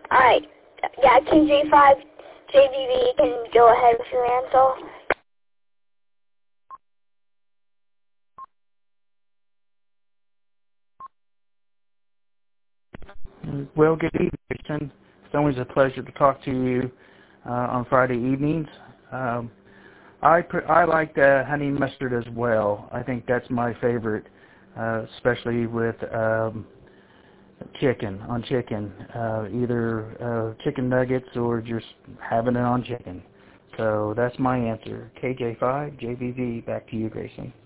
Alright. Yeah, KJ5, JVV, can go ahead with your answer. Well, good evening, Jason. It's always a pleasure to talk to you on Friday evenings. I like honey mustard as well. I think that's my favorite, especially with chicken, either chicken nuggets or just having it on chicken. So that's my answer. KJ5, JVV, back to you, Grayson.